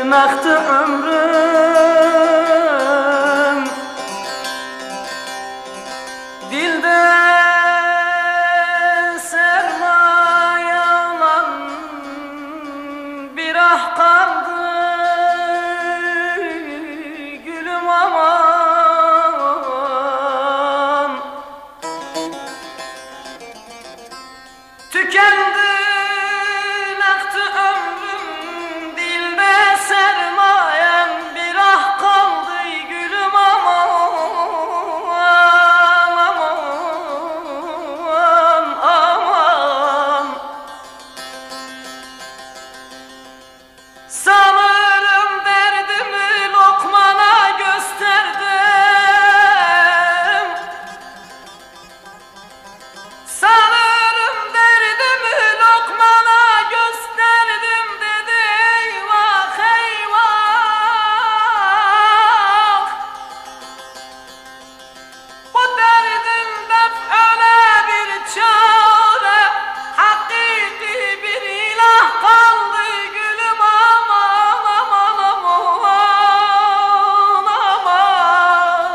aktı ömrüm, dilde sermaye olan bir ah kaldı gülüm aman. Tükendi aktı ömrüm, dilde sermayem bir ah kaldı gülüm aman, aman, aman. Sanırım derdimi lokmana gösterdim, sanırım derdimi lokmana gösterdim dedi eyvah eyvah. Bu derdin def'öne bir çare, hakiki bir ilah kaldı gülüm aman, aman, aman, aman.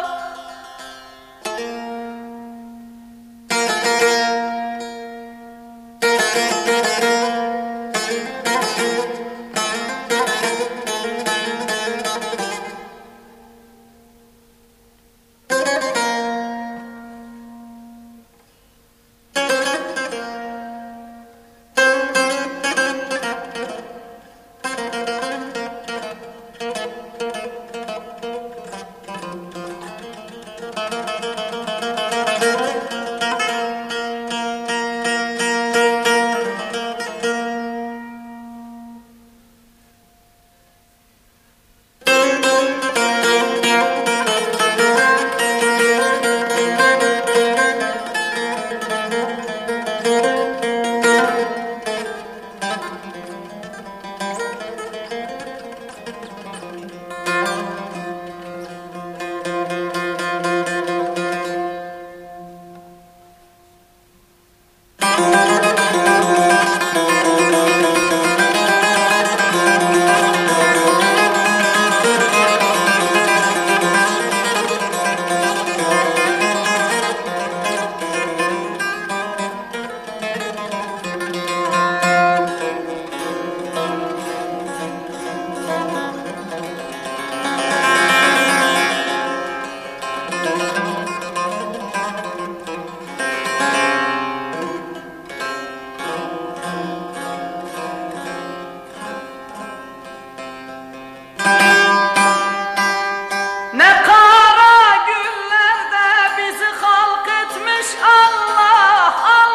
Ne kara günlerde bizi halk etmiş Allah,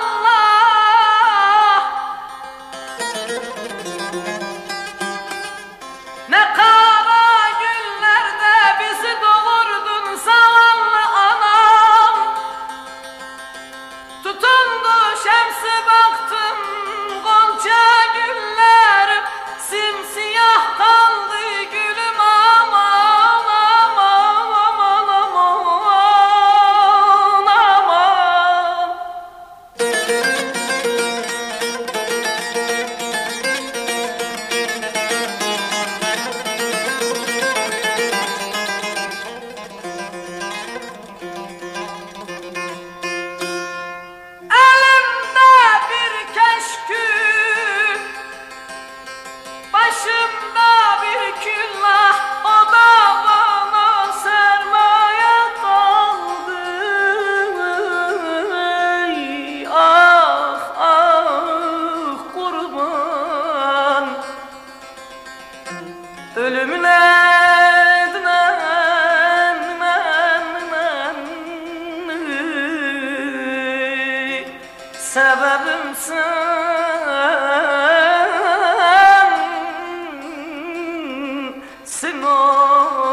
Allah. Ne kara günlerde bizi doğurdun zavallı anam. Tutundu şemsi baktım gonca güller, simsiyah kaldı gülüm aman, aman, aman, aman, aman. Elimde bir keşkül, başımda bir küllah, o da bana sermaye kaldı. Ey, ah, ah kurban, ölümüne sebebim sensin o.